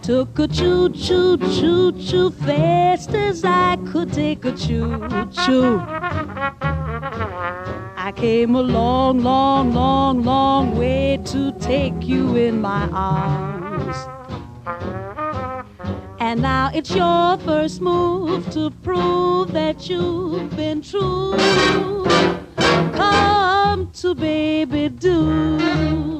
Took a choo-choo fast as I could take a choo-choo. I came a long way to take you in my arms. And now it's your first move to prove that you've been true. Come to baby do.